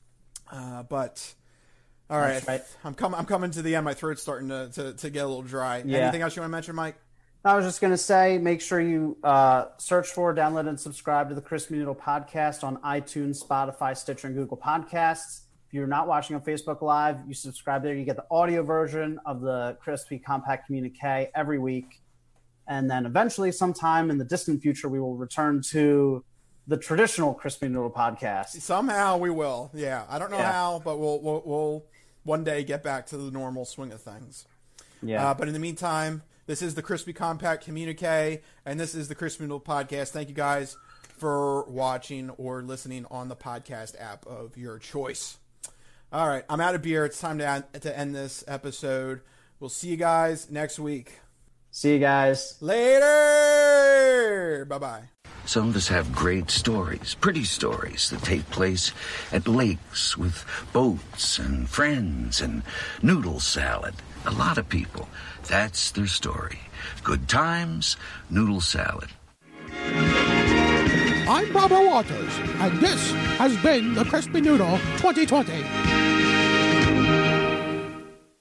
But all right, I'm coming to the end. My throat's starting to get a little dry. Yeah. Anything else you want to mention, Mike? I was just going to say, make sure you search for, download, and subscribe to the Crispy Noodle Podcast on iTunes, Spotify, Stitcher, and Google Podcasts. If you're not watching on Facebook Live, you subscribe there. You get the audio version of the Crispy Compact Communique every week. And then eventually, sometime in the distant future, we will return to the traditional Crispy Noodle Podcast. Somehow we will. Yeah. I don't know how, but we'll one day get back to the normal swing of things. Yeah. But in the meantime, this is the Crispy Compact Communique, and this is the Crispy Noodle Podcast. Thank you guys for watching or listening on the podcast app of your choice. All right, I'm out of beer. It's time to end this episode. We'll see you guys next week. See you guys. Later! Bye-bye. Some of us have great stories, pretty stories that take place at lakes with boats and friends and noodle salad. A lot of people, that's their story. Good times, noodle salad. I'm Barbara Waters, and this has been the Crispy Noodle 2020.